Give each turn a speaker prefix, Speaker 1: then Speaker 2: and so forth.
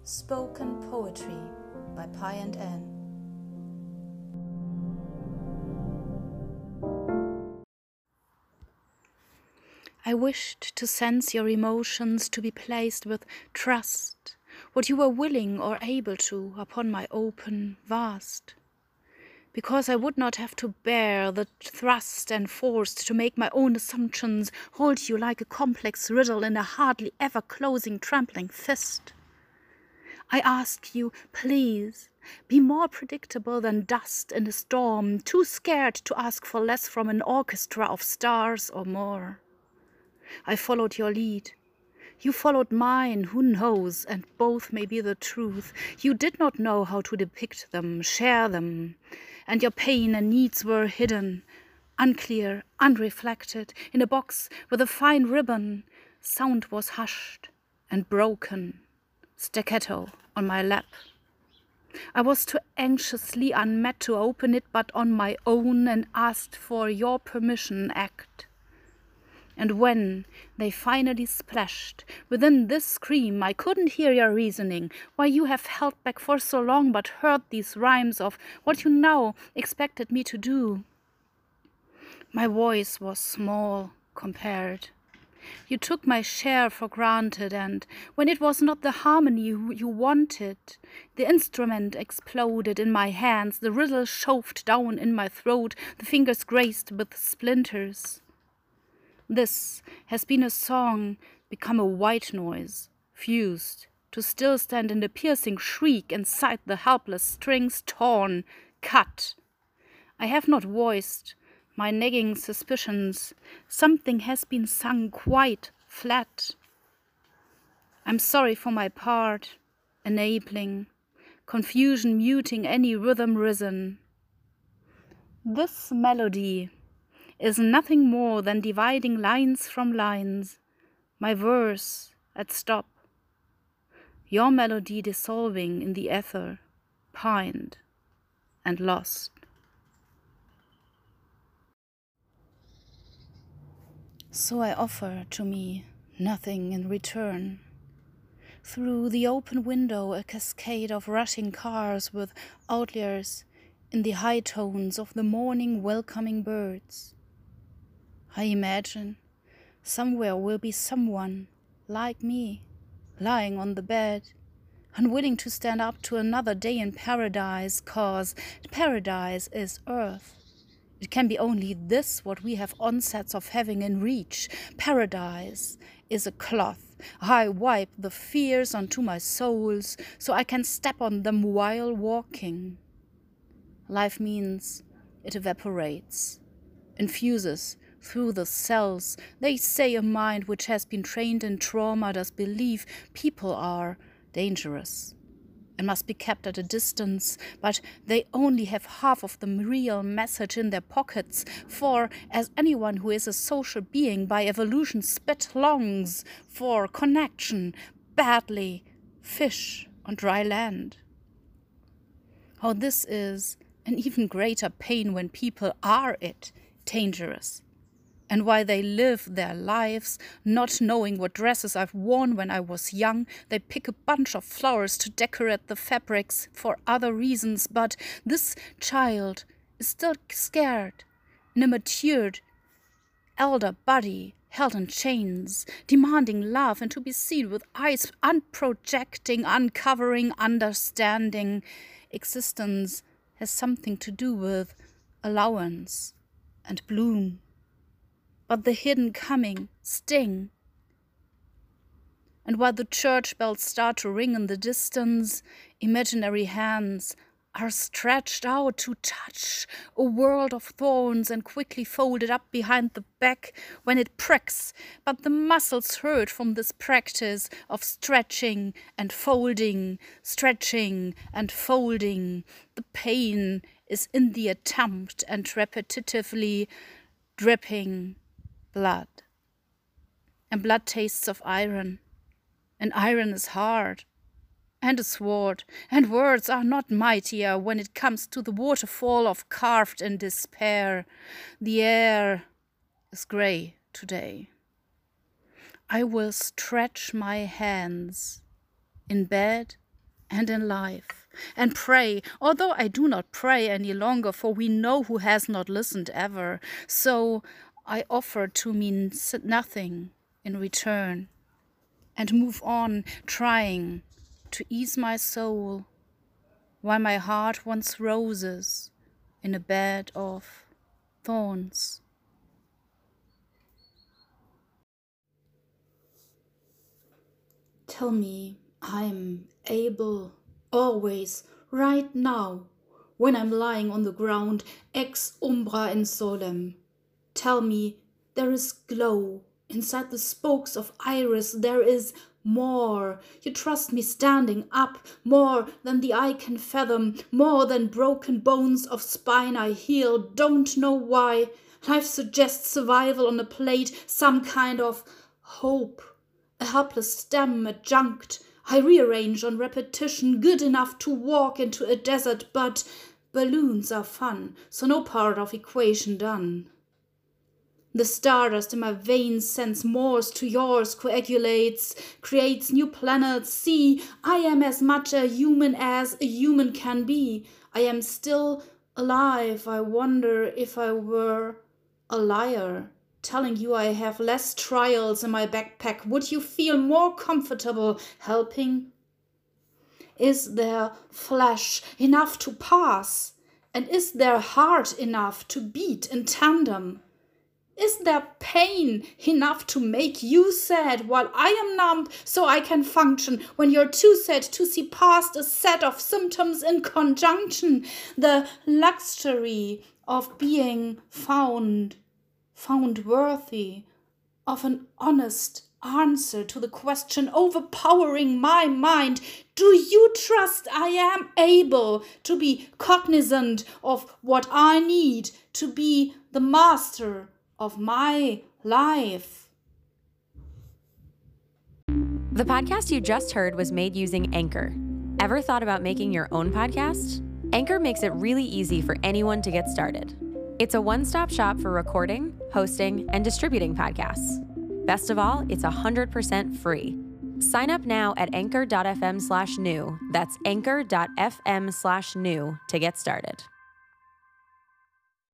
Speaker 1: Spoken Poetry by Pi and Anne. I wished to sense your emotions, to be placed with trust, what you were willing or able to upon my open vast. Because I would not have to bear the thrust and forced to make my own assumptions, hold you like a complex riddle in a hardly ever closing trampling fist. I ask you, please, be more predictable than dust in a storm, too scared to ask for less from an orchestra of stars or more. I followed your lead. You followed mine, who knows, and both may be the truth. You did not know how to depict them, share them, and your pain and needs were hidden, unclear, unreflected, in a box with a fine ribbon. Sound was hushed and broken, staccato on my lap. I was too anxiously unmet to open it but on my own and asked for your permission act. And when they finally splashed within this scream, I couldn't hear your reasoning, why you have held back for so long but heard these rhymes of what you now expected me to do. My voice was small compared. You took my share for granted, and when it was not the harmony you wanted, the instrument exploded in my hands, the riddle shoved down in my throat, the fingers grazed with splinters. This has been a song, become a white noise, fused, to still stand in the piercing shriek inside the helpless strings torn, cut. I have not voiced my nagging suspicions. Something has been sung quite flat. I'm sorry for my part, enabling, confusion muting any rhythm risen. This melody is nothing more than dividing lines from lines, my verse at stop, your melody dissolving in the ether, pined and lost. So I offer to me nothing in return. Through the open window a cascade of rushing cars with outliers in the high tones of the morning welcoming birds. I imagine somewhere will be someone like me, lying on the bed, unwilling to stand up to another day in paradise, 'cause paradise is earth. It can be only this what we have onsets of having in reach. Paradise is a cloth. I wipe the fears onto my soles so I can step on them while walking. Life means it evaporates, infuses through the cells. They say a mind which has been trained in trauma does believe people are dangerous and must be kept at a distance, but they only have half of the real message in their pockets, for as anyone who is a social being by evolution spit longs for connection, badly fish on dry land. How this is an even greater pain when people are it, dangerous, and why they live their lives not knowing what dresses I've worn when I was young. They pick a bunch of flowers to decorate the fabrics for other reasons, but this child is still scared in a matured elder body held in chains, demanding love and to be seen with eyes unprojecting, uncovering, understanding. Existence has something to do with allowance and bloom. But the hidden coming sting. And while the church bells start to ring in the distance, imaginary hands are stretched out to touch a world of thorns and quickly folded up behind the back when it pricks. But the muscles hurt from this practice of stretching and folding, stretching and folding. The pain is in the attempt and repetitively dripping blood. And blood tastes of iron, and iron is hard, and a sword, and words are not mightier when it comes to the waterfall of carved in despair. The air is grey today. I will stretch my hands in bed and in life, and pray, although I do not pray any longer, for we know who has not listened ever. So I offer to me nothing in return, and move on, trying to ease my soul, while my heart wants roses in a bed of thorns. Tell me I'm able, always, right now, when I'm lying on the ground, ex umbra in solem. Tell me there is glow inside the spokes of iris, there is more. You trust me standing up, more than the eye can fathom, more than broken bones of spine I heal, don't know why. Life suggests survival on a plate, some kind of hope. A helpless stem adjunct, I rearrange on repetition, good enough to walk into a desert, but balloons are fun, so no part of equation done. The stardust in my veins sends Morse to yours, coagulates, creates new planets. See, I am as much a human as a human can be. I am still alive. I wonder if I were a liar, telling you I have less trials in my backpack. Would you feel more comfortable helping? Is there flesh enough to pass? And is there heart enough to beat in tandem? Is there pain enough to make you sad while I am numb so I can function when you're too sad to see past a set of symptoms in conjunction? The luxury of being found worthy of an honest answer to the question overpowering my mind. Do you trust I am able to be cognizant of what I need to be the master of my life?
Speaker 2: The podcast you just heard was made using Anchor. Ever thought about making your own podcast? Anchor makes it really easy for anyone to get started. It's a one-stop shop for recording, hosting, and distributing podcasts. Best of all, it's 100% free. Sign up now at anchor.fm/new. That's anchor.fm/new to get started.